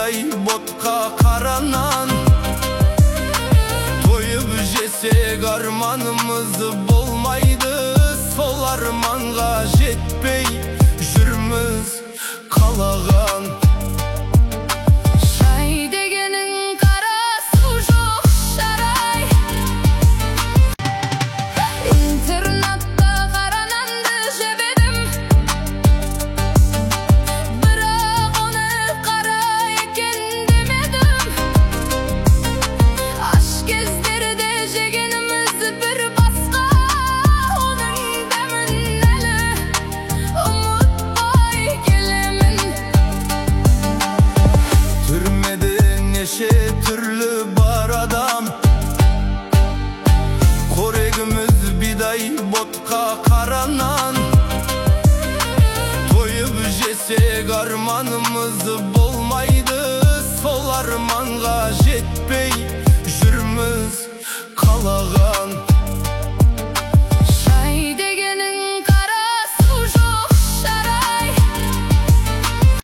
бидай ботқа қаранан. Тойып жесек арманымыз болмайды, сол арманға жетпей жүрміз қалаған. Шай дегенің қара су жоқ шарай. Интернатта қара нанды жеп едім, бірақ оны қара екен демедім. Аш кездерде жегеніміз бір басқа, оның дәмін әлі ұмытпай келемін. Түрмеде неше түрлі бар адам, қорегіміз бидай ботқа қаранан. Тойып жесек арманымыз болмайды, сол арманға жетпей